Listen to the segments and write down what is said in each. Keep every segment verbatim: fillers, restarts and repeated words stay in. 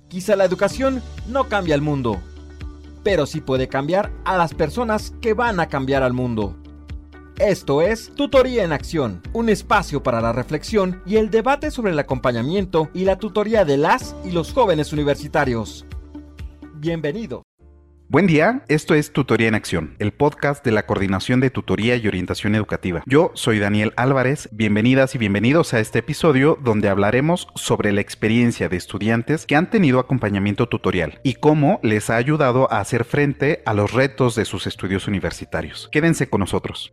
Quizá la educación no cambia el mundo, pero sí puede cambiar a las personas que van a cambiar al mundo. Esto es Tutoría en Acción, un espacio para la reflexión y el debate sobre el acompañamiento y la tutoría de las y los jóvenes universitarios. Bienvenido. Buen día, esto es Tutoría en Acción, el podcast de la Coordinación de Tutoría y Orientación Educativa. Yo soy Daniel Álvarez, bienvenidas y bienvenidos a este episodio donde hablaremos sobre la experiencia de estudiantes que han tenido acompañamiento tutorial y cómo les ha ayudado a hacer frente a los retos de sus estudios universitarios. Quédense con nosotros.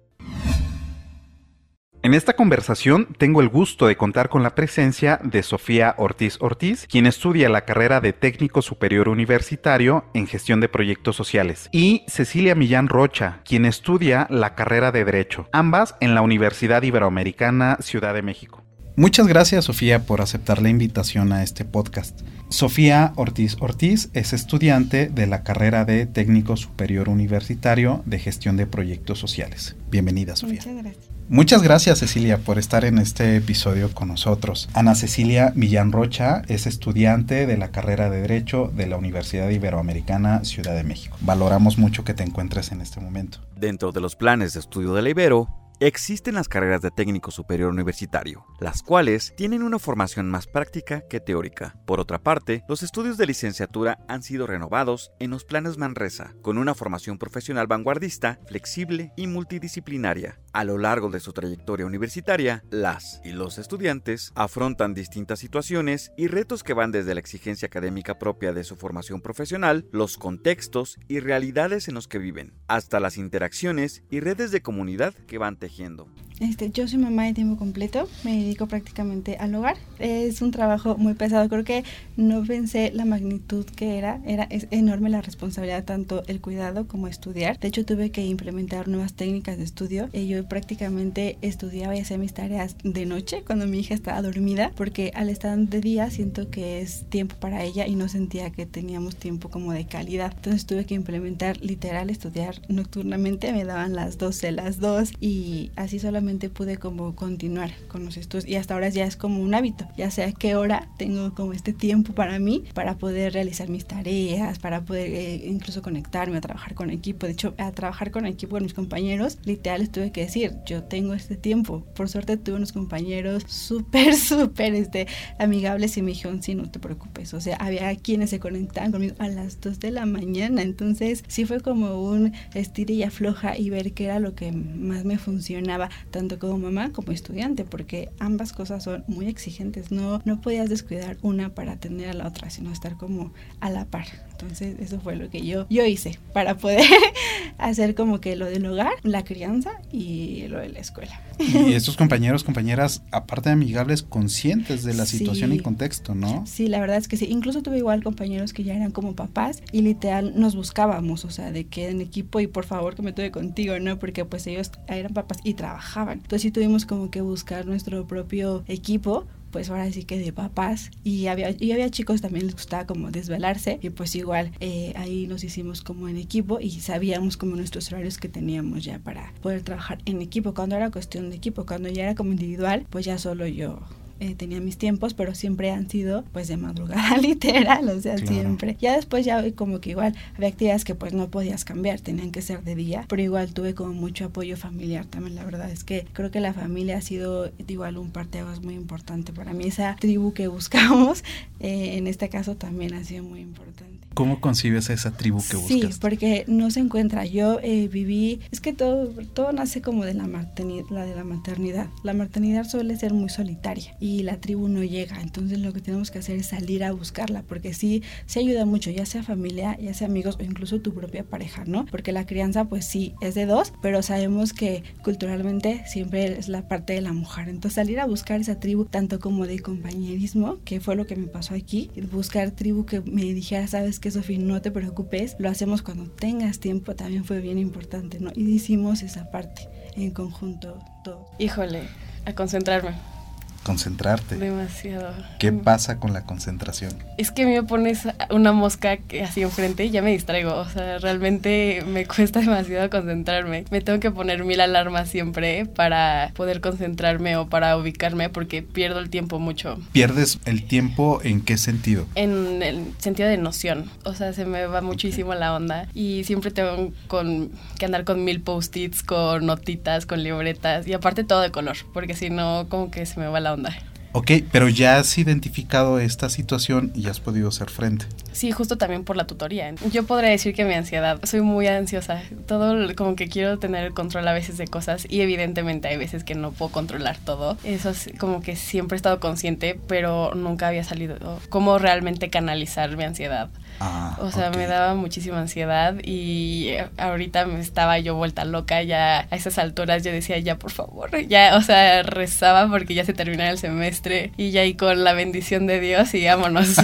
En esta conversación tengo el gusto de contar con la presencia de Sofía Ortiz Ortiz, quien estudia la carrera de Técnico Superior Universitario en Gestión de Proyectos Sociales, y Cecilia Millán Rocha, quien estudia la carrera de Derecho, ambas en la Universidad Iberoamericana Ciudad de México. Muchas gracias, Sofía, por aceptar la invitación a este podcast. Sofía Ortiz Ortiz es estudiante de la carrera de Técnico Superior Universitario de Gestión de Proyectos Sociales. Bienvenida, Sofía. Muchas gracias. Muchas gracias, Cecilia, por estar en este episodio con nosotros. Ana Cecilia Millán Rocha es estudiante de la carrera de Derecho de la Universidad Iberoamericana Ciudad de México. Valoramos mucho que te encuentres en este momento. Dentro de los planes de estudio de la Ibero, existen las carreras de técnico superior universitario, las cuales tienen una formación más práctica que teórica. Por otra parte, los estudios de licenciatura han sido renovados en los planes Manresa, con una formación profesional vanguardista, flexible y multidisciplinaria. A lo largo de su trayectoria universitaria, las y los estudiantes afrontan distintas situaciones y retos que van desde la exigencia académica propia de su formación profesional, los contextos y realidades en los que viven, hasta las interacciones y redes de comunidad que van tejiendo. Este, yo soy mamá de tiempo completo, me dedico prácticamente al hogar. Es un trabajo muy pesado, creo que no pensé la magnitud que era, era es enorme la responsabilidad, tanto el cuidado como estudiar. De hecho, tuve que implementar nuevas técnicas de estudio. Y yo prácticamente estudiaba y hacía mis tareas de noche cuando mi hija estaba dormida, porque al estar de día siento que es tiempo para ella y no sentía que teníamos tiempo como de calidad. Entonces tuve que implementar literal estudiar nocturnamente, me daban las doce, las dos y así solamente pude como continuar con los estudios y hasta ahora ya es como un hábito, ya sé a qué hora tengo como este tiempo para mí, para poder realizar mis tareas, para poder eh, incluso conectarme a trabajar con equipo. De hecho, a trabajar con equipo con mis compañeros, literal les tuve que decir, yo tengo este tiempo. Por suerte tuve unos compañeros súper, súper este, amigables y me dijeron, sí, no te preocupes. O sea, había quienes se conectaban conmigo a las dos de la mañana, entonces sí fue como un estira y afloja y ver qué era lo que más me funcionaba, tanto como mamá como estudiante, porque ambas cosas son muy exigentes, no, no podías descuidar una para atender a la otra, sino estar como a la par. Entonces eso fue lo que yo, yo hice para poder hacer como que lo del hogar, la crianza y lo de la escuela. Y estos compañeros, compañeras, aparte de amigables, conscientes de la situación sí. y contexto, ¿no? Sí, la verdad es que sí. Incluso tuve igual compañeros que ya eran como papás y literal nos buscábamos, o sea, de que en equipo y por favor que me tuve contigo, ¿no? Porque pues ellos eran papás y trabajaban. Entonces sí tuvimos como que buscar nuestro propio equipo, pues ahora sí que de papás, y había y había chicos también les gustaba como desvelarse y pues igual eh, ahí nos hicimos como en equipo y sabíamos como nuestros horarios que teníamos ya para poder trabajar en equipo. Cuando era cuestión de equipo, cuando ya era como individual, pues ya solo yo Eh, tenía mis tiempos, pero siempre han sido pues de madrugada literal, o sea, claro. Siempre. Ya después ya como que igual había actividades que pues no podías cambiar, tenían que ser de día, pero igual tuve como mucho apoyo familiar también. La verdad es que creo que la familia ha sido igual un parteaguas muy importante para mí, esa tribu que buscamos, eh, en este caso también ha sido muy importante. ¿Cómo concibes esa tribu que buscas? Sí, porque no se encuentra. Yo eh, viví, es que todo todo nace como de la maternidad, la de la maternidad. La maternidad suele ser muy solitaria y la tribu no llega. Entonces lo que tenemos que hacer es salir a buscarla, porque sí, sí ayuda mucho, ya sea familia, ya sea amigos o incluso tu propia pareja, ¿no? Porque la crianza, pues sí, es de dos, pero sabemos que culturalmente siempre es la parte de la mujer. Entonces salir a buscar esa tribu, tanto como de compañerismo, que fue lo que me pasó aquí, buscar tribu que me dijera, sabes que Sofía, no te preocupes, lo hacemos cuando tengas tiempo, también fue bien importante, ¿no? Y hicimos esa parte en conjunto todo. Híjole, a concentrarme. concentrarte. Demasiado. ¿Qué pasa con la concentración? Es que a mí me pones una mosca que así enfrente y ya me distraigo. O sea, realmente me cuesta demasiado concentrarme. Me tengo que poner mil alarmas siempre para poder concentrarme o para ubicarme porque pierdo el tiempo mucho. ¿Pierdes el tiempo en qué sentido? En el sentido de noción. O sea, se me va muchísimo okay. la onda y siempre tengo con, que andar con mil post-its, con notitas, con libretas y aparte todo de color, porque si no, como que se me va la onda. Ok, pero ya has identificado esta situación y has podido hacer frente. Sí, justo también por la tutoría. Yo podría decir que mi ansiedad, soy muy ansiosa. Todo como que quiero tener el control a veces de cosas y evidentemente hay veces que no puedo controlar todo. Eso es como que siempre he estado consciente, pero nunca había salido cómo realmente canalizar mi ansiedad. Ah, o sea, okay. me daba muchísima ansiedad y ahorita me estaba yo vuelta loca, ya a esas alturas yo decía, ya por favor, ya, o sea, rezaba porque ya se terminara el semestre y ya ahí con la bendición de Dios y vámonos.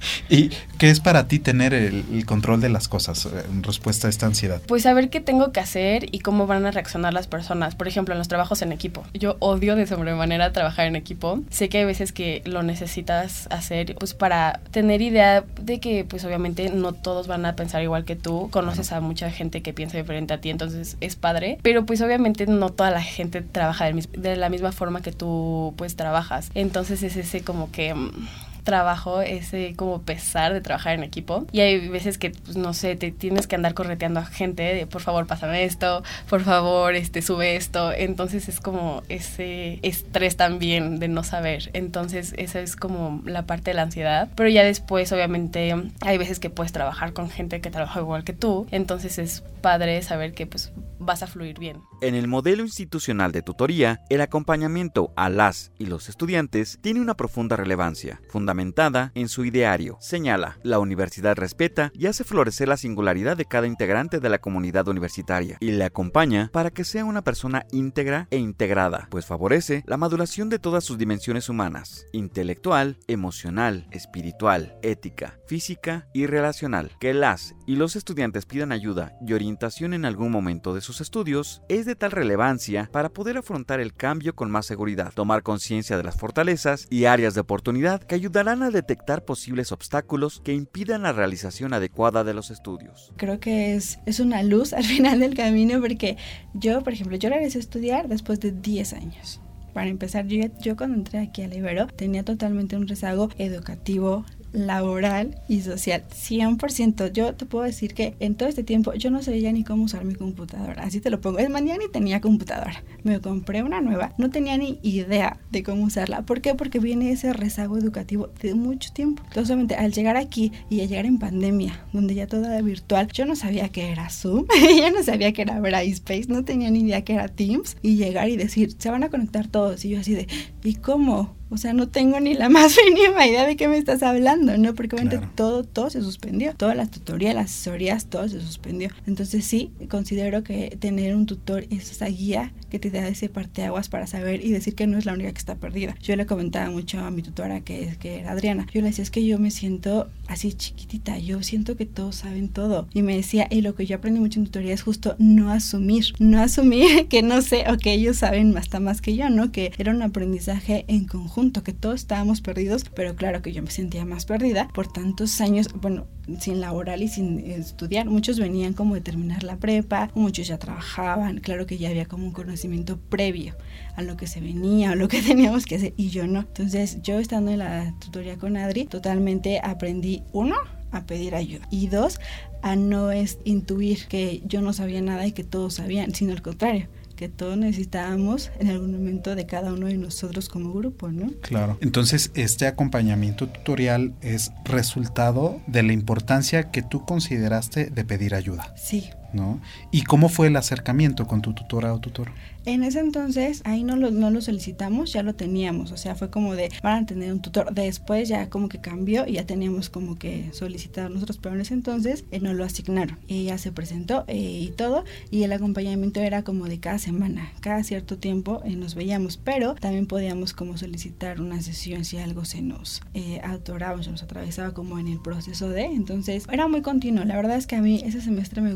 ¿Y qué es para ti tener el, el control de las cosas en respuesta a esta ansiedad? Pues saber qué tengo que hacer y cómo van a reaccionar las personas, por ejemplo, en los trabajos en equipo. Yo odio de sobremanera trabajar en equipo, sé que hay veces que lo necesitas hacer pues para tener idea de que pues obviamente no todos van a pensar igual que tú, conoces a mucha gente que piensa diferente a ti, entonces es padre, pero pues obviamente no toda la gente trabaja de, mis- de la misma forma que tú pues trabajas, entonces es ese como que trabajo, ese como pesar de trabajar en equipo y hay veces que pues, no sé, te tienes que andar correteando a gente de por favor pásame esto, por favor este sube esto, entonces es como ese estrés también de no saber, entonces esa es como la parte de la ansiedad, pero ya después obviamente hay veces que puedes trabajar con gente que trabaja igual que tú, entonces es padre saber que pues vas a fluir bien. En el modelo institucional de tutoría, el acompañamiento a las y los estudiantes tiene una profunda relevancia, fundamentada en su ideario. Señala, la universidad respeta y hace florecer la singularidad de cada integrante de la comunidad universitaria y le acompaña para que sea una persona íntegra e integrada, pues favorece la maduración de todas sus dimensiones humanas, intelectual, emocional, espiritual, ética, física y relacional. Que las y los estudiantes pidan ayuda y orientación en algún momento de sus estudios es de tal relevancia para poder afrontar el cambio con más seguridad, tomar conciencia de las fortalezas y áreas de oportunidad que ayudarán a detectar posibles obstáculos que impidan la realización adecuada de los estudios. Creo que es, es una luz al final del camino porque yo, por ejemplo, yo regresé a estudiar después de diez años. Para empezar, yo, yo cuando entré aquí a la Ibero tenía totalmente un rezago educativo, laboral y social, cien por ciento. Yo te puedo decir que en todo este tiempo yo no sabía ni cómo usar mi computadora, así te lo pongo. Es más, ya ni tenía computadora. Me compré una nueva, no tenía ni idea de cómo usarla. ¿Por qué? Porque viene ese rezago educativo de mucho tiempo. Entonces, obviamente, al llegar aquí y a llegar en pandemia, donde ya todo era virtual, yo no sabía que era Zoom, yo no sabía que era Brightspace, no tenía ni idea que era Teams, y llegar y decir, se van a conectar todos, y yo así de, ¿y cómo? O sea, no tengo ni la más mínima idea de qué me estás hablando, ¿no? Porque obviamente claro. todo, todo se suspendió. Todas las tutorías, las asesorías, todo se suspendió. Entonces sí, considero que tener un tutor es esa guía que te da ese parteaguas para saber y decir que no es la única que está perdida. Yo le comentaba mucho a mi tutora, que, que era Adriana. Yo le decía, es que yo me siento así chiquitita, yo siento que todos saben todo. Y me decía, y lo que yo aprendí mucho en tutoría es justo no asumir, no asumir que no sé o que ellos saben hasta más que yo, ¿no? Que era un aprendizaje en conjunto, que todos estábamos perdidos, pero claro que yo me sentía más perdida por tantos años, bueno, sin laboral y sin estudiar. Muchos venían como de terminar la prepa, muchos ya trabajaban, claro que ya había como un conocimiento previo a lo que se venía, a lo que teníamos que hacer, y yo no. Entonces yo estando en la tutoría con Adri, totalmente aprendí, uno, a pedir ayuda, y dos, a no es intuir que yo no sabía nada y que todos sabían, sino al contrario, que todos necesitábamos en algún momento de cada uno de nosotros como grupo, ¿no? Claro. Entonces, este acompañamiento tutorial es resultado de la importancia que tú consideraste de pedir ayuda. Sí. ¿No? ¿Y cómo fue el acercamiento con tu tutora o tutor? En ese entonces, ahí no lo, no lo solicitamos, ya lo teníamos, o sea, fue como de, van a tener un tutor. Después ya como que cambió y ya teníamos como que solicitado nosotros, pero en ese entonces eh, nos lo asignaron. Ella se presentó eh, y todo, y el acompañamiento era como de cada semana, cada cierto tiempo eh, nos veíamos, pero también podíamos como solicitar una sesión si algo se nos eh, atoraba, se nos atravesaba como en el proceso de, entonces era muy continuo. La verdad es que a mí ese semestre me gustó mucho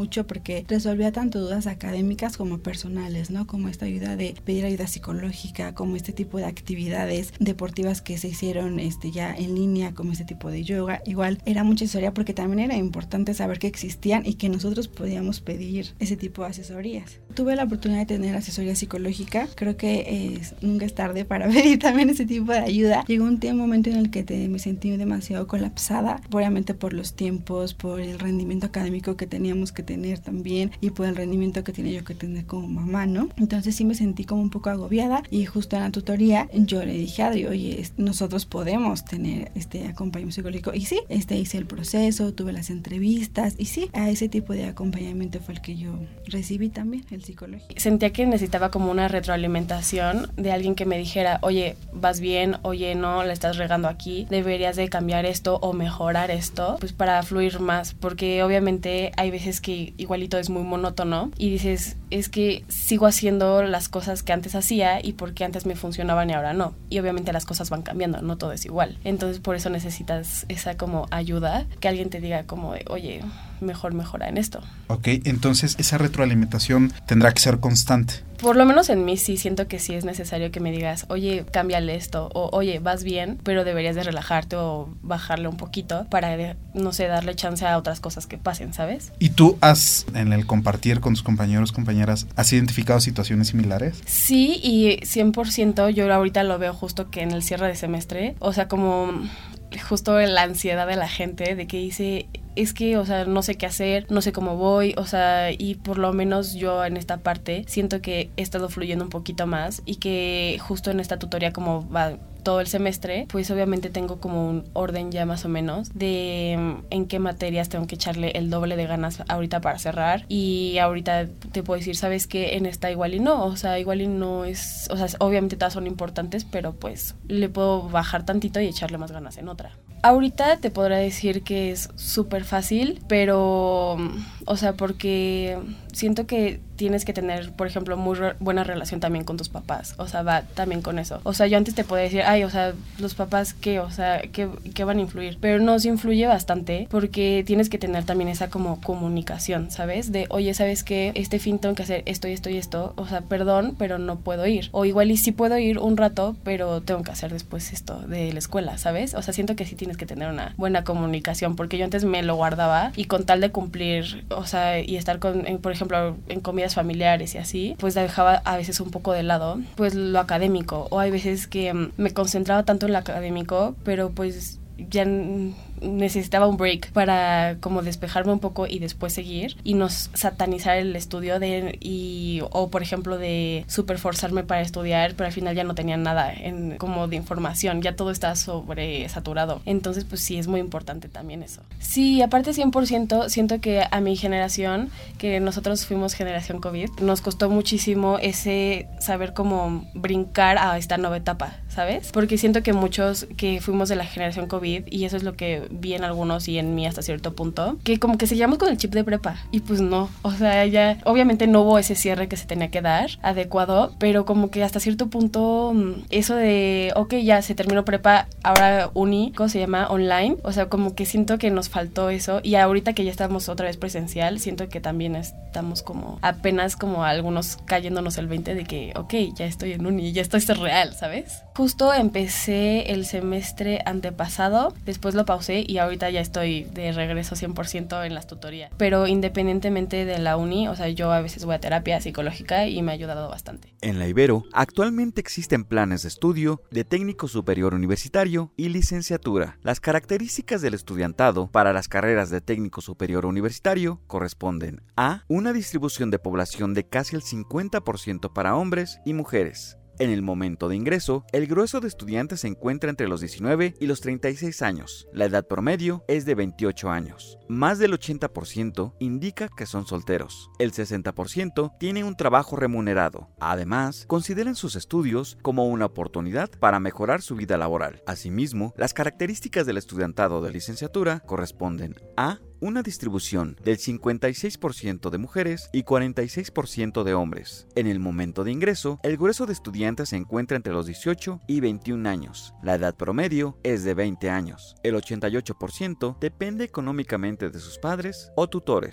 mucho porque resolvía tanto dudas académicas como personales, ¿no? Como esta ayuda de pedir ayuda psicológica, como este tipo de actividades deportivas que se hicieron este, ya en línea, como este tipo de yoga. Igual era mucha asesoría porque también era importante saber que existían y que nosotros podíamos pedir ese tipo de asesorías. Tuve la oportunidad de tener asesoría psicológica. Creo que eh, nunca es tarde para pedir también ese tipo de ayuda. Llegó un, un momento en el que te, me sentí demasiado colapsada, obviamente por los tiempos, por el rendimiento académico que teníamos que tener también y por el rendimiento que tenía yo que tener como mamá, ¿no? Entonces sí me sentí como un poco agobiada y justo en la tutoría yo le dije a Adri, oye, nosotros podemos tener este acompañamiento psicológico. Y sí, este, hice el proceso, tuve las entrevistas y sí, a ese tipo de acompañamiento fue el que yo recibí también, el psicológico. Sentía que necesitaba como una retroalimentación de alguien que me dijera, oye, vas bien, oye, no, la estás regando aquí, deberías de cambiar esto o mejorar esto, pues para fluir más, porque obviamente hay veces que igualito es muy monótono y dices, es que sigo haciendo las cosas que antes hacía y porque antes me funcionaban y ahora no, y obviamente las cosas van cambiando, no todo es igual, entonces por eso necesitas esa como ayuda, que alguien te diga como de, oye, mejor mejora en esto. Ok, entonces esa retroalimentación tendrá que ser constante. Por lo menos en mí sí siento que sí es necesario que me digas, oye, cámbiale esto, o oye, vas bien, pero deberías de relajarte o bajarle un poquito para, de, no sé, darle chance a otras cosas que pasen, ¿sabes? ¿Y tú has, en el compartir con tus compañeros, compañeras, has identificado situaciones similares? Sí, y cien por ciento yo ahorita lo veo justo que en el cierre de semestre, o sea, como justo la ansiedad de la gente de que dice, es que, o sea, no sé qué hacer, no sé cómo voy, o sea, y por lo menos yo en esta parte siento que he estado fluyendo un poquito más y que justo en esta tutoría como va todo el semestre, pues obviamente tengo como un orden ya más o menos de en qué materias tengo que echarle el doble de ganas ahorita para cerrar y ahorita te puedo decir, ¿sabes qué? En esta igual y no, o sea, igual y no es, o sea, obviamente todas son importantes, pero pues le puedo bajar tantito y echarle más ganas en otra. Ahorita te podré decir que es súper fácil, pero, o sea, porque siento que tienes que tener, por ejemplo, muy re- buena relación también con tus papás, o sea, va también con eso. O sea, yo antes te podía decir, ay, o sea, los papás, ¿qué? O sea, ¿qué, qué van a influir? Pero nos influye bastante porque tienes que tener también esa como comunicación, ¿sabes? De, oye, ¿sabes qué? Este fin tengo que hacer esto y esto y esto, o sea, perdón, pero no puedo ir. O igual y sí puedo ir un rato, pero tengo que hacer después esto de la escuela, ¿sabes? O sea, siento que sí tienes que tener una buena comunicación porque yo antes me lo guardaba y con tal de cumplir, o sea, y estar con, en, por ejemplo, en comidas familiares y así, pues dejaba a veces un poco de lado, pues lo académico, o hay veces que um, me concentraba tanto en lo académico, pero pues ya n- necesitaba un break para como despejarme un poco y después seguir y no satanizar el estudio de y o por ejemplo de super forzarme para estudiar, pero al final ya no tenía nada en como de información, ya todo está sobre saturado, entonces pues sí es muy importante también eso. Sí, aparte cien por ciento siento que a mi generación, que nosotros fuimos generación COVID, nos costó muchísimo ese saber cómo brincar a esta nueva etapa, ¿sabes? Porque siento que muchos que fuimos de la generación COVID, y eso es lo que vi en algunos y en mí hasta cierto punto, que como que seguíamos con el chip de prepa, y pues no, o sea, ya obviamente no hubo ese cierre que se tenía que dar adecuado, pero como que hasta cierto punto eso de, ok, ya se terminó prepa, ahora uni, ¿cómo se llama? Online, o sea, como que siento que nos faltó eso, y ahorita que ya estamos otra vez presencial, siento que también estamos como apenas como algunos cayéndonos el veinte de que, ok, ya estoy en uni, ya esto es real, ¿sabes? Justo empecé el semestre antepasado, después lo pausé y ahorita ya estoy de regreso cien por ciento en las tutorías. Pero independientemente de la uni, o sea, yo a veces voy a terapia psicológica y me ha ayudado bastante. En la Ibero, actualmente existen planes de estudio de técnico superior universitario y licenciatura. Las características del estudiantado para las carreras de técnico superior universitario corresponden a una distribución de población de casi el cincuenta por ciento para hombres y mujeres. En el momento de ingreso, el grueso de estudiantes se encuentra entre los diecinueve y los treinta y seis años. La edad promedio es de veintiocho años. Más del ochenta por ciento indica que son solteros. El sesenta por ciento tiene un trabajo remunerado. Además, consideran sus estudios como una oportunidad para mejorar su vida laboral. Asimismo, las características del estudiantado de licenciatura corresponden a una distribución del cincuenta y seis por ciento de mujeres y cuarenta y seis por ciento de hombres. En el momento de ingreso, el grueso de estudiantes se encuentra entre los dieciocho y veintiún años. La edad promedio es de veinte años. El ochenta y ocho por ciento depende económicamente de sus padres o tutores.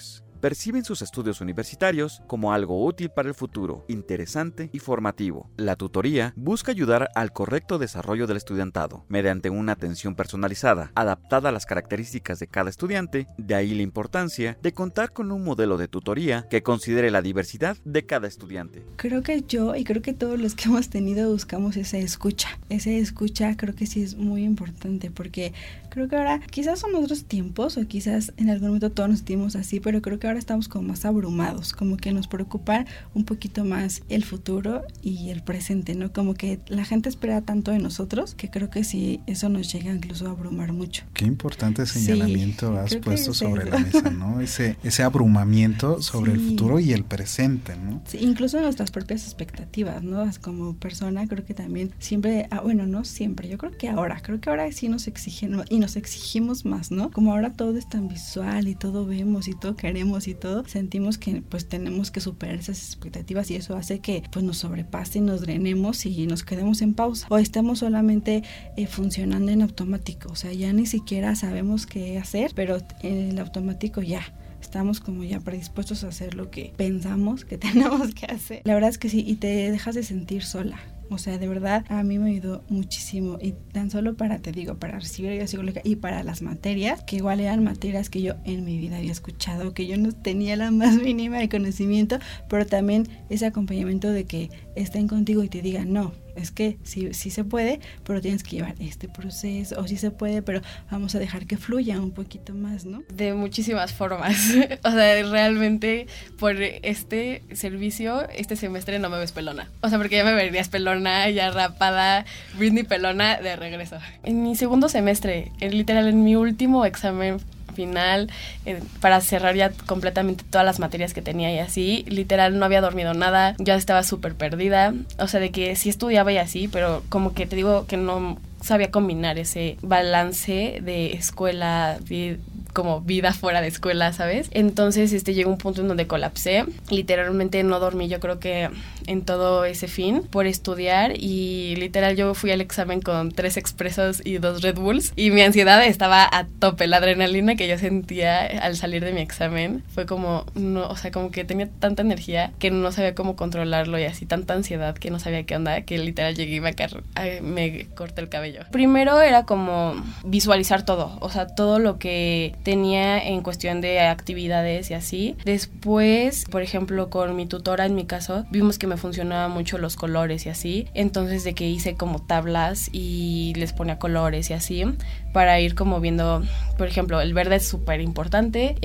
perciben sus estudios universitarios como algo útil para el futuro, interesante y formativo. La tutoría busca ayudar al correcto desarrollo del estudiantado, mediante una atención personalizada, adaptada a las características de cada estudiante, de ahí la importancia de contar con un modelo de tutoría que considere la diversidad de cada estudiante. Creo que yo y creo que todos los que hemos tenido buscamos esa escucha. Esa escucha creo que sí es muy importante porque creo que ahora quizás son otros tiempos o quizás en algún momento todos nos sentimos así, pero creo que ahora estamos como más abrumados, como que nos preocupa un poquito más el futuro y el presente, ¿no? Como que la gente espera tanto de nosotros que creo que sí, eso nos llega incluso a abrumar mucho. Qué importante señalamiento sí, has puesto sobre eso. la mesa, ¿no? Ese, ese abrumamiento sobre sí. el futuro y el presente, ¿no? Sí, incluso nuestras propias expectativas, ¿no? Como persona creo que también siempre, ah, bueno, no siempre, yo creo que ahora, creo que ahora sí nos exigen y nos exigimos más, ¿no? Como ahora todo es tan visual y todo vemos y todo queremos y todo, sentimos que pues tenemos que superar esas expectativas y eso hace que pues nos sobrepase y nos drenemos y nos quedemos en pausa o estemos solamente eh, funcionando en automático, o sea, ya ni siquiera sabemos qué hacer, pero en el automático ya estamos como ya predispuestos a hacer lo que pensamos que tenemos que hacer. La verdad es que sí, y te dejas de sentir sola. O sea, de verdad, a mí me ayudó muchísimo y tan solo para, te digo, para recibir ayuda psicológica y para las materias, que igual eran materias que yo en mi vida había escuchado, que yo no tenía la más mínima de conocimiento, pero también ese acompañamiento de que estén contigo y te digan, no, es que sí, sí se puede, pero tienes que llevar este proceso, o sí se puede, pero vamos a dejar que fluya un poquito más, ¿no? De muchísimas formas. O sea, realmente por este servicio, este semestre no me ves pelona. O sea, porque ya me verías pelona, ya rapada, Britney pelona de regreso. En mi segundo semestre, en, literal, en mi último examen final, eh, para cerrar ya completamente todas las materias que tenía y así, literal no había dormido nada, ya estaba súper perdida, o sea, de que sí estudiaba y así, pero como que te digo que no sabía combinar ese balance de escuela, de como vida fuera de escuela, ¿sabes? Entonces este llegó un punto en donde colapsé, literalmente no dormí, yo creo que en todo ese fin por estudiar y literal yo fui al examen con tres expresos y dos Red Bulls y mi ansiedad estaba a tope, la adrenalina que yo sentía al salir de mi examen fue como, no, o sea, como que tenía tanta energía que no sabía cómo controlarlo y así tanta ansiedad que no sabía qué onda, que literal llegué y me, car- me corté el cabello. Primero era como visualizar todo, o sea, todo lo que tenía en cuestión de actividades y así. Después, por ejemplo, con mi tutora en mi caso, vimos que me funcionaban mucho los colores y así. Entonces de que hice como tablas y les ponía colores y así para ir como viendo, por ejemplo, el verde es súper importante,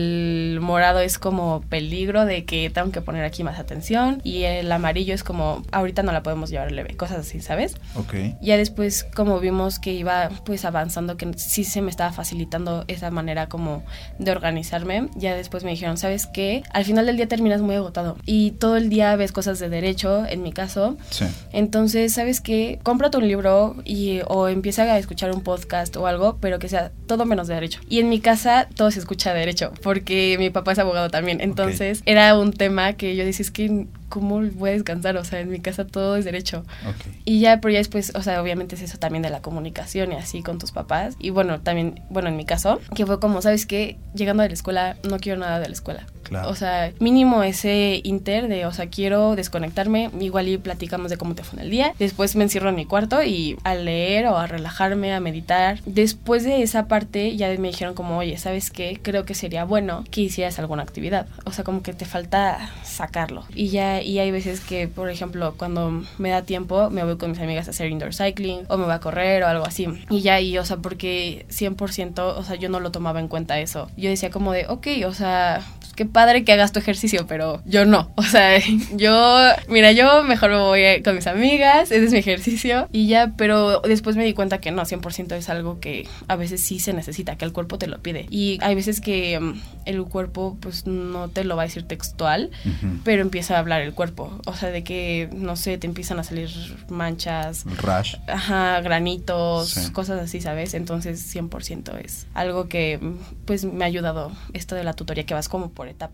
el morado es como peligro de que tengo que poner aquí más atención y el amarillo es como ahorita no la podemos llevar leve, cosas así, ¿sabes? Ok. Ya después como vimos que iba pues avanzando, que sí se me estaba facilitando esa manera como de organizarme, ya después me dijeron, ¿sabes qué? Al final del día terminas muy agotado y todo el día ves cosas de derecho, en mi caso. Sí. Entonces, ¿sabes qué? Cómprate un libro y o empieza a escuchar un podcast o algo, pero que sea todo menos de derecho. Y en mi casa todo se escucha de derecho, porque mi papá es abogado también. Entonces, okay. Era un tema que yo decía, es que ¿cómo voy a descansar? O sea, en mi casa todo es derecho. Okay. Y ya, pero ya después, o sea, obviamente es eso también de la comunicación y así con tus papás. Y bueno, también, bueno, en mi caso, que fue como, ¿sabes qué? Llegando de la escuela, no quiero nada de la escuela. Claro. O sea, mínimo ese inter de, o sea, quiero desconectarme, igual y platicamos de cómo te fue en el día. Después me encierro en mi cuarto y a leer o a relajarme, a meditar. Después de esa parte ya me dijeron como, oye, ¿sabes qué? Creo que sería bueno que hicieras alguna actividad. O sea, como que te falta sacarlo. Y ya, y hay veces que, por ejemplo, cuando me da tiempo, me voy con mis amigas a hacer indoor cycling o me voy a correr o algo así. Y ya, y, o sea, porque cien por ciento, o sea, yo no lo tomaba en cuenta eso. Yo decía como de, ok, o sea, pues qué padre que hagas tu ejercicio, pero yo no. O sea, yo, mira, yo mejor me voy con mis amigas, ese es mi ejercicio y ya, pero después me di cuenta que no, cien por ciento es algo que a veces sí se necesita, que el cuerpo te lo pide. Y hay veces que um, el cuerpo, pues, no te lo va a decir textual, uh-huh. pero empieza a hablar el cuerpo. O sea, de que, no sé, te empiezan a salir manchas. Rash. Ajá, granitos, sí. Cosas así, ¿sabes? Entonces, cien por ciento es algo que, pues, me ha ayudado esto de la tutoría, que vas como por etapas.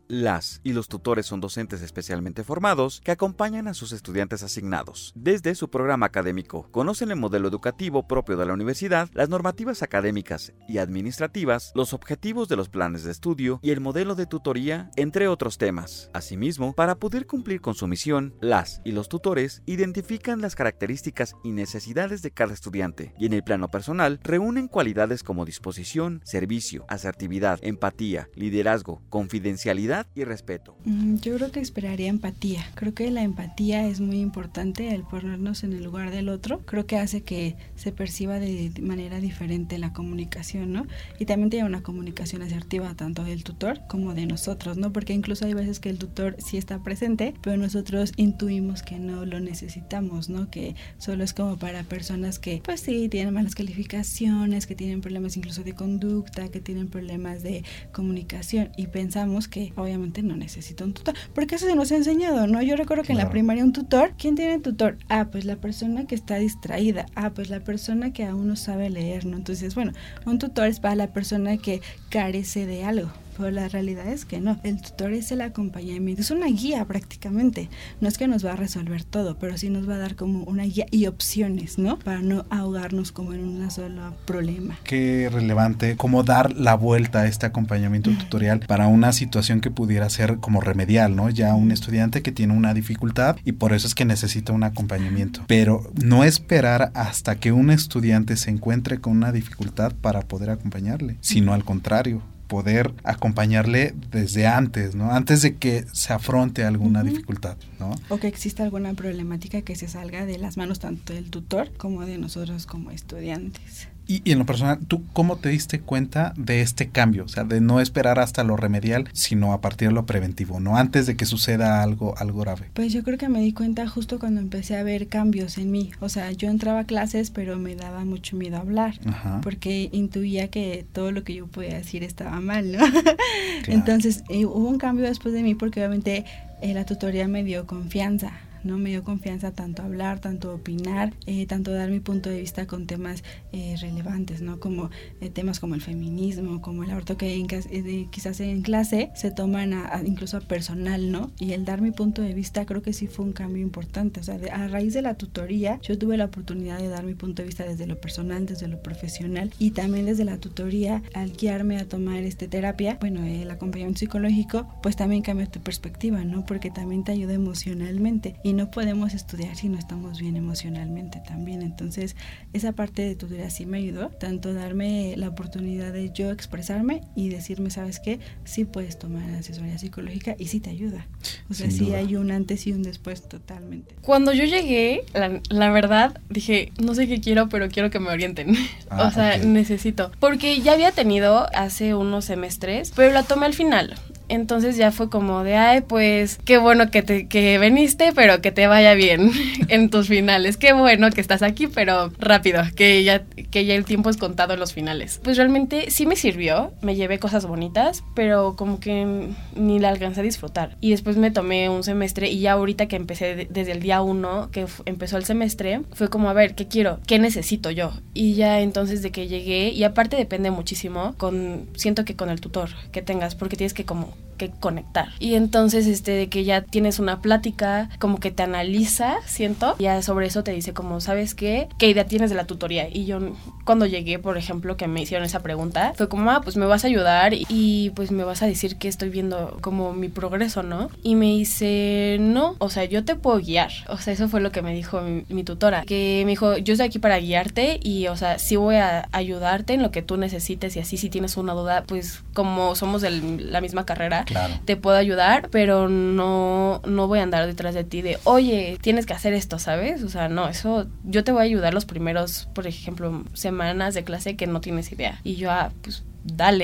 Las y los tutores son docentes especialmente formados que acompañan a sus estudiantes asignados. Desde su programa académico, conocen el modelo educativo propio de la universidad, las normativas académicas y administrativas, los objetivos de los planes de estudio y el modelo de tutoría, entre otros temas. Asimismo, para poder cumplir con su misión, las y los tutores identifican las características y necesidades de cada estudiante y en el plano personal reúnen cualidades como disposición, servicio, asertividad, empatía, liderazgo, confidencialidad y respeto. Yo creo que esperaría empatía. Creo que la empatía es muy importante, el ponernos en el lugar del otro. Creo que hace que se perciba de manera diferente la comunicación, ¿no? Y también tiene una comunicación asertiva tanto del tutor como de nosotros, ¿no? Porque incluso hay veces que el tutor sí está presente, pero nosotros intuimos que no lo necesitamos, ¿no? Que solo es como para personas que, pues sí, tienen malas calificaciones, que tienen problemas incluso de conducta, que tienen problemas de comunicación y pensamos que obviamente no necesita un tutor, porque eso se nos ha enseñado, ¿no? Yo recuerdo que claro. En la primaria un tutor, ¿quién tiene tutor? Ah, pues la persona que está distraída, ah, pues la persona que aún no sabe leer, ¿no? Entonces, bueno, un tutor es para la persona que carece de algo. Pero la realidad es que no, el tutor es el acompañamiento, es una guía prácticamente, no es que nos va a resolver todo, pero sí nos va a dar como una guía y opciones, ¿no? Para no ahogarnos como en un solo problema. Qué relevante, cómo dar la vuelta a este acompañamiento tutorial para una situación que pudiera ser como remedial, ¿no? Ya un estudiante que tiene una dificultad y por eso es que necesita un acompañamiento, pero no esperar hasta que un estudiante se encuentre con una dificultad para poder acompañarle, sino al contrario, poder acompañarle desde antes, ¿no? Antes de que se afronte alguna uh-huh. dificultad, ¿no? O que exista alguna problemática que se salga de las manos tanto del tutor como de nosotros como estudiantes. Y, y en lo personal, ¿tú cómo te diste cuenta de este cambio? O sea, de no esperar hasta lo remedial, sino a partir de lo preventivo, ¿no? Antes de que suceda algo, algo grave. Pues yo creo que me di cuenta justo cuando empecé a ver cambios en mí. O sea, yo entraba a clases, pero me daba mucho miedo a hablar. Ajá. Porque intuía que todo lo que yo podía decir estaba mal, ¿no? Claro. Entonces, eh, hubo un cambio después de mí porque obviamente eh, la tutoría me dio confianza. No me dio confianza tanto hablar, tanto opinar, eh, tanto dar mi punto de vista con temas eh, relevantes, ¿no? Como eh, temas como el feminismo, como el aborto que en, eh, quizás en clase se toman a, a, incluso a personal, ¿no? Y el dar mi punto de vista creo que sí fue un cambio importante. O sea, de, a raíz de la tutoría yo tuve la oportunidad de dar mi punto de vista desde lo personal, desde lo profesional y también desde la tutoría al guiarme a tomar este terapia, bueno, eh, el acompañamiento psicológico, pues también cambia tu perspectiva, ¿no? Porque también te ayuda emocionalmente. Y no podemos estudiar si no estamos bien emocionalmente también. Entonces, esa parte de tutoría sí me ayudó, tanto darme la oportunidad de yo expresarme y decirme, ¿sabes qué? Sí puedes tomar asesoría psicológica y sí te ayuda. O sea, sí hay un antes y un después totalmente. Cuando yo llegué, la, la verdad, dije, no sé qué quiero, pero quiero que me orienten. Ah, o sea, okay. necesito. Porque ya había tenido hace unos semestres, pero la tomé al final. Entonces ya fue como de, ay, pues, qué bueno que te que viniste, pero que te vaya bien en tus finales. Qué bueno que estás aquí, pero rápido, que ya, que ya el tiempo es contado en los finales. Pues realmente sí me sirvió, me llevé cosas bonitas, pero como que ni la alcancé a disfrutar. Y después me tomé un semestre y ya ahorita que empecé de, desde el día uno, que f- empezó el semestre, fue como, a ver, ¿qué quiero? ¿Qué necesito yo? Y ya entonces de que llegué, y aparte depende muchísimo, con siento que con el tutor que tengas, porque tienes que como que conectar. Y entonces este de que ya tienes una plática, como que te analiza, siento, y ya sobre eso te dice como, ¿sabes qué? ¿Qué idea tienes de la tutoría? Y yo cuando llegué, por ejemplo, que me hicieron esa pregunta, fue como, ah, pues me vas a ayudar y pues me vas a decir que estoy viendo como mi progreso, ¿no? Y me dice, no, o sea, yo te puedo guiar. O sea, eso fue lo que me dijo mi, mi tutora, que me dijo, yo estoy aquí para guiarte y, o sea, sí voy a ayudarte en lo que tú necesites y así si tienes una duda, pues como somos de la misma carrera, claro, te puedo ayudar, pero no, no voy a andar detrás de ti de, oye, tienes que hacer esto, ¿sabes? O sea, no, eso, yo te voy a ayudar los primeros, por ejemplo, semanas de clase que no tienes idea. Y yo, ah, pues, dale.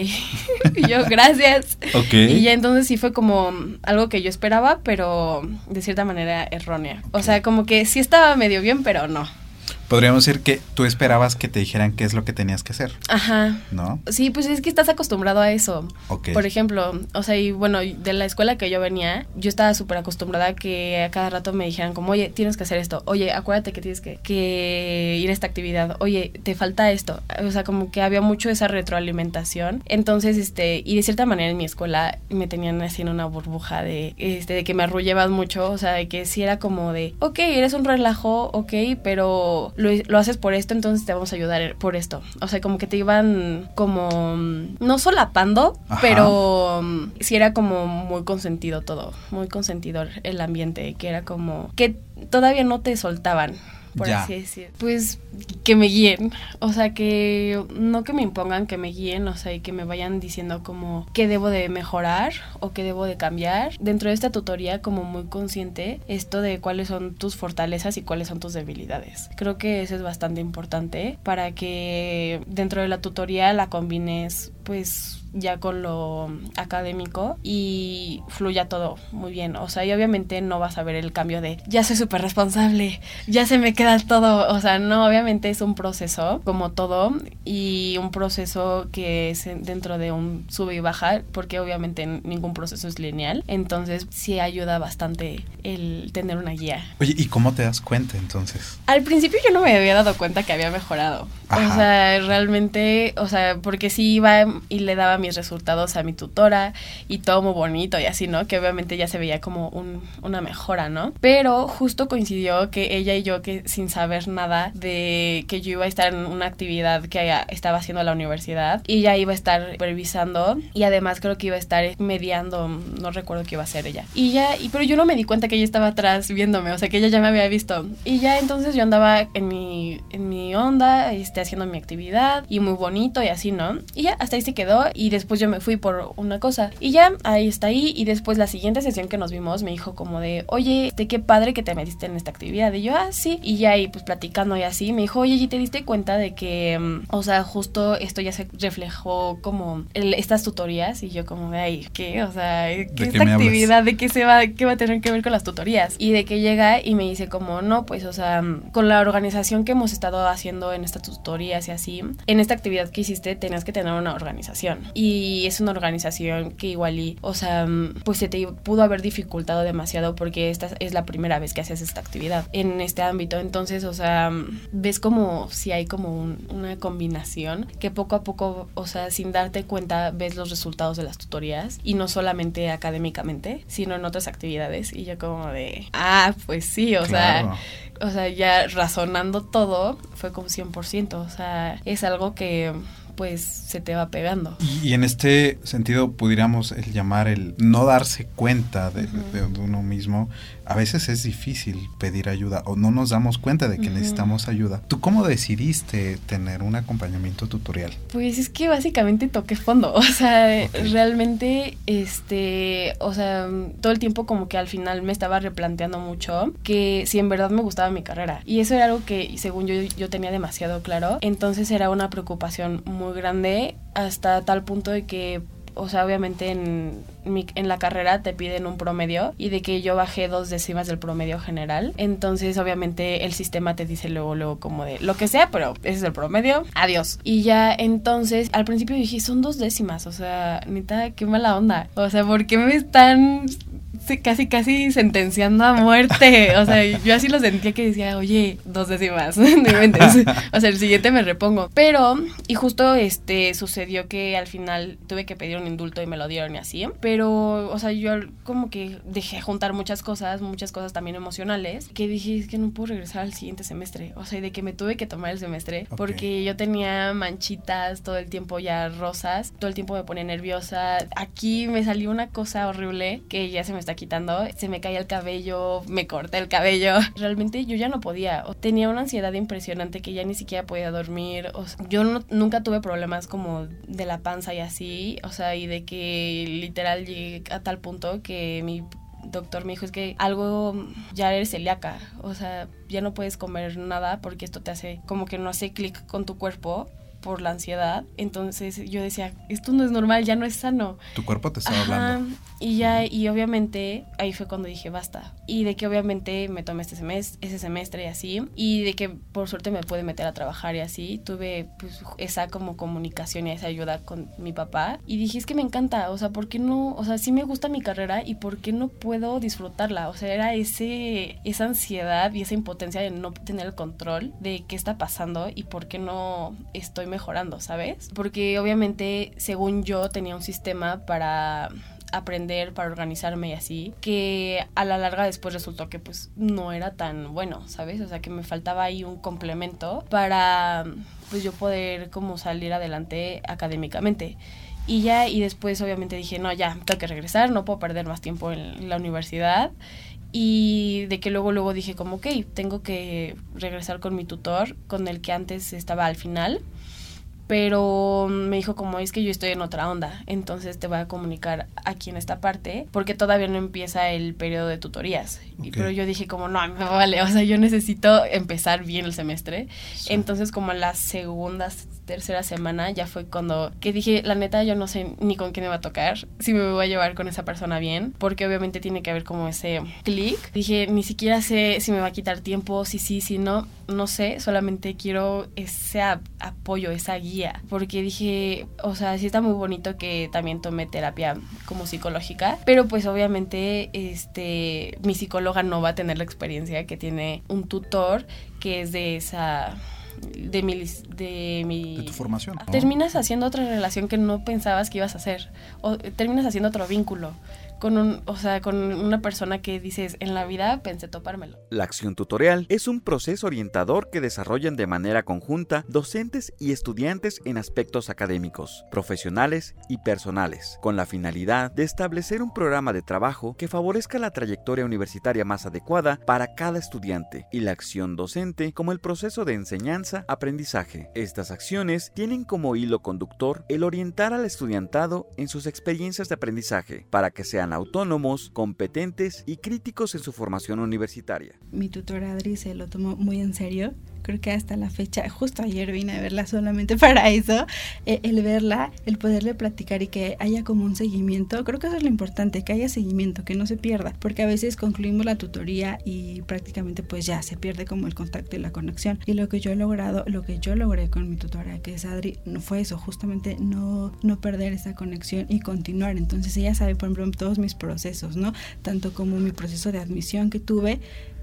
Y yo, gracias. Okay. Y ya entonces sí fue como algo que yo esperaba, pero de cierta manera errónea. O sea, como que sí estaba medio bien, pero no. Podríamos decir que tú esperabas que te dijeran qué es lo que tenías que hacer. Ajá. ¿No? Sí, pues es que estás acostumbrado a eso. Ok. Por ejemplo, o sea, y bueno, de la escuela que yo venía, yo estaba súper acostumbrada a que a cada rato me dijeran como, oye, tienes que hacer esto, oye, acuérdate que tienes que, que ir a esta actividad, oye, te falta esto. O sea, como que había mucho esa retroalimentación. Entonces, este, y de cierta manera en mi escuela me tenían así en una burbuja de, este, de que me arrullaban mucho, o sea, de que sí era como de, ok, eres un relajo, ok, pero lo, lo haces por esto, entonces te vamos a ayudar por esto. O sea, como que te iban como, no solapando, Ajá. pero um, sí era como muy consentido todo, muy consentidor el ambiente, que era como que todavía no te soltaban, por Ya. así decir. Pues que me guíen, o sea, que no que me impongan, que me guíen, o sea, y que me vayan diciendo como qué debo de mejorar o qué debo de cambiar. Dentro de esta tutoría, como muy consciente, esto de cuáles son tus fortalezas y cuáles son tus debilidades. Creo que eso es bastante importante para que dentro de la tutoría la combines, pues, ya con lo académico y fluya todo muy bien. O sea, y obviamente no vas a ver el cambio de ya soy súper responsable, ya se me queda todo. O sea, no, obviamente es un proceso como todo y un proceso que es dentro de un sube y baja, porque obviamente ningún proceso es lineal. Entonces sí ayuda bastante el tener una guía. Oye, ¿y cómo te das cuenta entonces? Al principio yo no me había dado cuenta que había mejorado. Ajá. O sea, realmente, o sea, porque sí iba y le daba mis resultados a mi tutora y todo muy bonito y así, ¿no? Que obviamente ya se veía como un, una mejora, ¿no? Pero justo coincidió que ella y yo, que sin saber nada de que yo iba a estar en una actividad que estaba haciendo la universidad y ella iba a estar supervisando y además creo que iba a estar mediando, no recuerdo qué iba a hacer ella. Y ya, y, pero yo no me di cuenta que ella estaba atrás viéndome, o sea, que ella ya me había visto. Y ya entonces yo andaba en mi, en mi onda, este, haciendo mi actividad y muy bonito y así, ¿no? Y ya, hasta ahí se quedó y después yo me fui por una cosa. Y ya, ahí está ahí y después la siguiente sesión que nos vimos me dijo como de, oye, este, qué padre que te metiste en esta actividad. Y yo, ah, sí. Y ya ahí pues platicando y así, me dijo, oye, ¿y te diste cuenta de que, um, o sea, justo esto ya se reflejó como el, estas tutorías? Y yo como de, ay, ¿qué? O sea, ¿qué esta actividad? ¿De qué se va, qué va a tener que ver con las tutorías? Y de que llega y me dice como, no, pues, o sea, con la organización que hemos estado haciendo en estas tutorías y así, en esta actividad que hiciste tenías que tener una organización. Y es una organización que igual y, o sea, pues se te pudo haber dificultado demasiado porque esta es la primera vez que haces esta actividad en este ámbito. Entonces, o sea, ves como si hay como un, una combinación que poco a poco, o sea, sin darte cuenta, ves los resultados de las tutorías y no solamente académicamente, sino en otras actividades. Y yo como de, ah, pues sí, o Claro. sea... O sea, ya razonando todo, fue como cien por ciento. O sea, es algo que pues se te va pegando. Y, y en este sentido pudiéramos el llamar el no darse cuenta de, uh-huh. de, de uno mismo. A veces es difícil pedir ayuda o no nos damos cuenta de que uh-huh. necesitamos ayuda. ¿Tú cómo decidiste tener un acompañamiento tutorial? Pues es que básicamente toqué fondo. O sea, okay. realmente, este, o sea, todo el tiempo como que al final me estaba replanteando mucho que si en verdad me gustaba mi carrera. Y eso era algo que según yo, yo tenía demasiado claro. Entonces era una preocupación muy grande hasta tal punto de que, o sea, obviamente en, mi, en la carrera te piden un promedio y de que yo bajé dos décimas del promedio general. Entonces, obviamente, el sistema te dice luego, luego como de lo que sea, pero ese es el promedio, adiós. Y ya, entonces, al principio dije, son dos décimas, o sea, neta, qué mala onda. O sea, ¿por qué me están casi, casi sentenciando a muerte? O sea, yo así lo sentía que decía, oye, dos décimas, no inventes. O sea, el siguiente me repongo. Pero, y justo este sucedió que al final tuve que pedir un indulto y me lo dieron y así. Pero, o sea, yo como que dejé juntar muchas cosas, muchas cosas también emocionales, que dije, es que no puedo regresar al siguiente semestre. O sea, de que me tuve que tomar el semestre, okay. porque yo tenía manchitas todo el tiempo ya rosas, todo el tiempo me ponía nerviosa. Aquí me salió una cosa horrible que ya se me está quitando, se me caía el cabello, me corté el cabello. Realmente yo ya no podía, tenía una ansiedad impresionante que ya ni siquiera podía dormir. O sea, yo no, nunca tuve problemas como de la panza y así, o sea, y de que literal llegué a tal punto que mi doctor me dijo, es que algo, ya eres celíaca, o sea, ya no puedes comer nada porque esto te hace, como que no hace clic con tu cuerpo, por la ansiedad. Entonces yo decía, esto no es normal, ya no es sano. Tu cuerpo te estaba Ajá, hablando. Y ya, y obviamente ahí fue cuando dije basta. Y de que obviamente me tomé este semestre, ese semestre y así. Y de que por suerte me pude meter a trabajar y así. Tuve pues esa como comunicación y esa ayuda con mi papá. Y dije, es que me encanta, o sea, ¿por qué no? O sea, sí me gusta mi carrera y ¿por qué no puedo disfrutarla? O sea, era ese, esa ansiedad y esa impotencia de no tener el control de qué está pasando y por qué no estoy mejorando, ¿sabes? Porque obviamente, según yo, tenía un sistema para aprender, para organizarme y así, que a la larga después resultó que pues no era tan bueno, ¿sabes? O sea, que me faltaba ahí un complemento para pues yo poder como salir adelante académicamente. Y ya, y después obviamente dije, no, ya, tengo que regresar, no puedo perder más tiempo en la universidad. Y de que luego, luego dije como, ok, tengo que regresar con mi tutor, con el que antes estaba al final. Pero me dijo como, es que yo estoy en otra onda, entonces te voy a comunicar aquí en esta parte, porque todavía no empieza el periodo de tutorías. Okay. Y, pero yo dije como, no, me vale, o sea, yo necesito empezar bien el semestre. Sí. Entonces como la segunda, tercera semana ya fue cuando que dije, la neta, yo no sé ni con quién me va a tocar, si me voy a llevar con esa persona bien, porque obviamente tiene que haber como ese clic. Dije, ni siquiera sé si me va a quitar tiempo, si sí, si no, no sé, solamente quiero ese a- apoyo, esa guía, porque dije, o sea, sí está muy bonito que también tome terapia como psicológica, pero pues obviamente este mi psicóloga no va a tener la experiencia que tiene un tutor que es de esa de mi de mi de tu formación, ¿no? Terminas haciendo otra relación que no pensabas que ibas a hacer, o terminas haciendo otro vínculo con un, o sea, con una persona que dices, en la vida pensé topármelo. La acción tutorial es un proceso orientador que desarrollan de manera conjunta docentes y estudiantes en aspectos académicos, profesionales y personales, con la finalidad de establecer un programa de trabajo que favorezca la trayectoria universitaria más adecuada para cada estudiante, y la acción docente como el proceso de enseñanza-aprendizaje. Estas acciones tienen como hilo conductor el orientar al estudiantado en sus experiencias de aprendizaje para que sean autónomos, competentes y críticos en su formación universitaria. Mi tutora Adri se lo tomó muy en serio. Creo que hasta la fecha, justo ayer vine a verla solamente para eso, eh, el verla, el poderle platicar y que haya como un seguimiento, creo que eso es lo importante, que haya seguimiento, que no se pierda, porque a veces concluimos la tutoría y prácticamente pues ya se pierde como el contacto y la conexión. Y lo que yo he logrado, lo que yo logré con mi tutora, que es Adri, no fue eso, justamente no, no perder esa conexión y continuar. Entonces ella sabe, por ejemplo, todos mis procesos, ¿no? Tanto como mi proceso de admisión que tuve,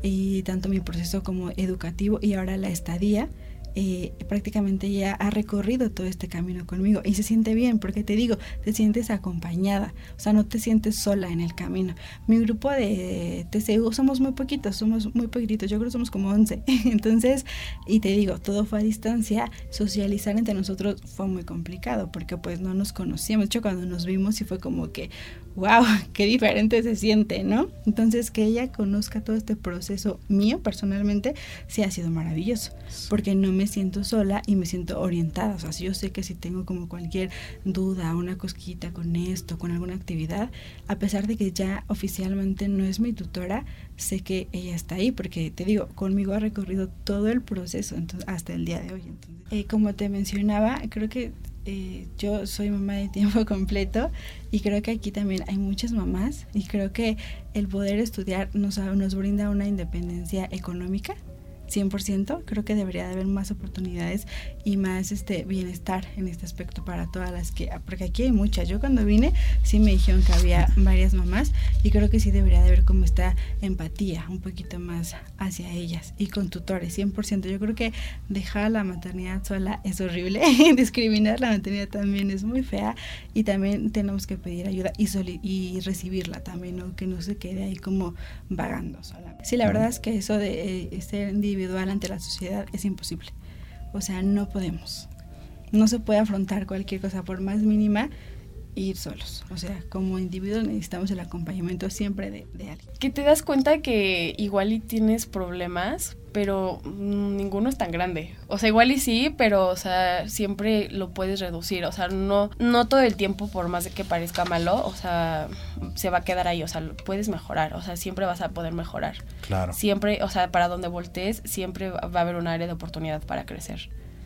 y tanto mi proceso como educativo y ahora la estadía, eh, prácticamente ya ha recorrido todo este camino conmigo y se siente bien, porque te digo, te sientes acompañada, o sea, no te sientes sola en el camino. Mi grupo de T C U somos muy poquitos, somos muy poquititos, yo creo que somos como once, entonces, y te digo, todo fue a distancia, socializar entre nosotros fue muy complicado, porque pues no nos conocíamos. De hecho, cuando nos vimos sí fue como que wow, qué diferente se siente, ¿no? Entonces, que ella conozca todo este proceso mío personalmente, sí ha sido maravilloso, porque no me siento sola y me siento orientada. O sea, yo sé que si tengo como cualquier duda, una cosquita con esto, con alguna actividad, a pesar de que ya oficialmente no es mi tutora, sé que ella está ahí, porque te digo, conmigo ha recorrido todo el proceso, entonces, hasta el día de hoy. Entonces, eh, como te mencionaba, creo que Eh, yo soy mamá de tiempo completo y creo que aquí también hay muchas mamás y creo que el poder estudiar nos, nos brinda una independencia económica cien por ciento. Creo que debería de haber más oportunidades y más este bienestar en este aspecto para todas las que, porque aquí hay muchas. Yo cuando vine sí me dijeron que había varias mamás y creo que sí debería de haber como esta empatía un poquito más hacia ellas y con tutores, cien por ciento. Yo creo que dejar la maternidad sola es horrible, discriminar la maternidad también es muy fea y también tenemos que pedir ayuda y, soli- y recibirla también, ¿no? Que no se quede ahí como vagando solamente. Sí, la verdad es que eso de eh, ser individual ante la sociedad es imposible. O sea, no podemos. No se puede afrontar cualquier cosa por más mínima e ir solos. O sea, como individuos necesitamos el acompañamiento siempre de, de alguien. Que te das cuenta que igual y tienes problemas, pero mmm, ninguno es tan grande. O sea, igual y sí, pero o sea, siempre lo puedes reducir. O sea, no, no todo el tiempo, por más de que parezca malo, o sea, se va a quedar ahí. O sea, lo puedes mejorar. O sea, siempre vas a poder mejorar. Claro. Siempre, o sea, para donde voltees, siempre va a haber un área de oportunidad para crecer.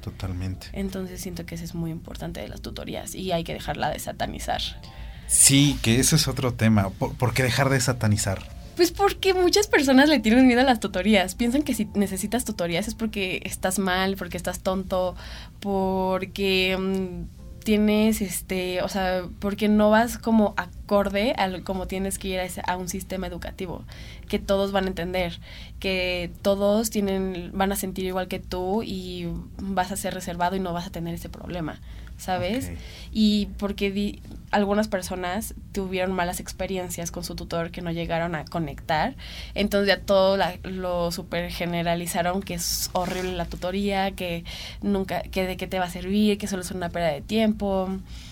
Totalmente. Entonces siento que eso es muy importante de las tutorías y hay que dejarla de satanizar. Sí, que ese es otro tema. ¿Por, ¿por qué dejar de satanizar? Pues porque muchas personas le tienen miedo a las tutorías. Piensan que si necesitas tutorías es porque estás mal, porque estás tonto, porque mmm, tienes, este, o sea, porque no vas como acorde a como tienes que ir a, ese, a un sistema educativo, que todos van a entender, que todos tienen, van a sentir igual que tú y vas a ser reservado y no vas a tener ese problema, ¿sabes? Okay. Y porque di, algunas personas tuvieron malas experiencias con su tutor que no llegaron a conectar, entonces ya todo la, lo super generalizaron, que es horrible la tutoría, que nunca, que de qué te va a servir, que solo es una pérdida de tiempo,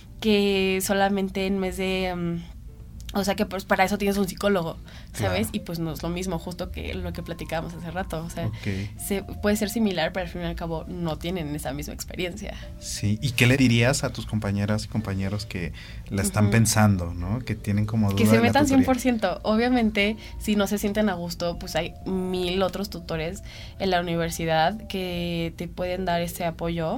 que solamente en vez de... Um, o sea que pues para eso tienes un psicólogo, ¿sabes? Claro. Y pues no es lo mismo justo que lo que platicábamos hace rato. O sea, okay. se, puede ser similar, pero al fin y al cabo no tienen esa misma experiencia. Sí, ¿y qué le dirías a tus compañeras y compañeros que la están uh-huh. pensando, ¿no? Que tienen como duda que se de metan la cien por ciento. Obviamente, si no se sienten a gusto, pues hay mil otros tutores en la universidad que te pueden dar ese apoyo,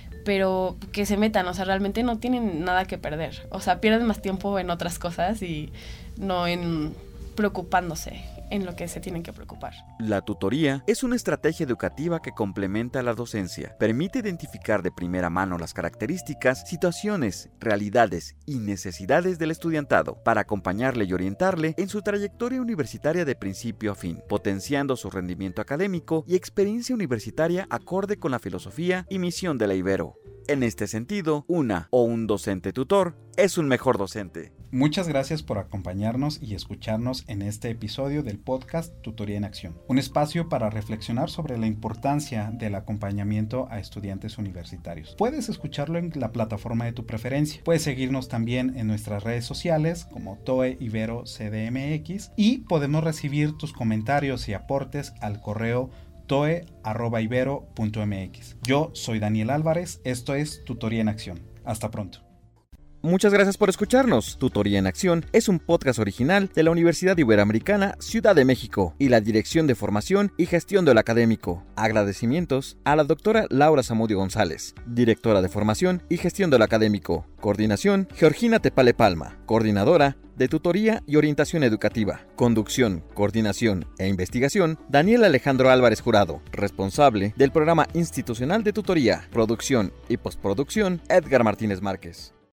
pero que se metan, o sea, realmente no tienen nada que perder. O sea, pierden más tiempo en otras cosas y no en preocupándose en lo que se tienen que preocupar. La tutoría es una estrategia educativa que complementa la docencia. Permite identificar de primera mano las características, situaciones, realidades y necesidades del estudiantado para acompañarle y orientarle en su trayectoria universitaria de principio a fin, potenciando su rendimiento académico y experiencia universitaria acorde con la filosofía y misión de la Ibero. En este sentido, una o un docente tutor es un mejor docente. Muchas gracias por acompañarnos y escucharnos en este episodio del podcast Tutoría en Acción, un espacio para reflexionar sobre la importancia del acompañamiento a estudiantes universitarios. Puedes escucharlo en la plataforma de tu preferencia. Puedes seguirnos también en nuestras redes sociales como TOE Ibero C D M X y podemos recibir tus comentarios y aportes al correo toe arroba ibero punto m x. Yo soy Daniel Álvarez, esto es Tutoría en Acción. Hasta pronto. Muchas gracias por escucharnos. Tutoría en Acción es un podcast original de la Universidad Iberoamericana Ciudad de México y la Dirección de Formación y Gestión del Académico. Agradecimientos a la doctora Laura Zamudio González, directora de Formación y Gestión del Académico. Coordinación, Georgina Tepale Palma, coordinadora de Tutoría y Orientación Educativa. Conducción, Coordinación e Investigación, Daniel Alejandro Álvarez Jurado, responsable del Programa Institucional de Tutoría. Producción y Postproducción, Edgar Martínez Márquez.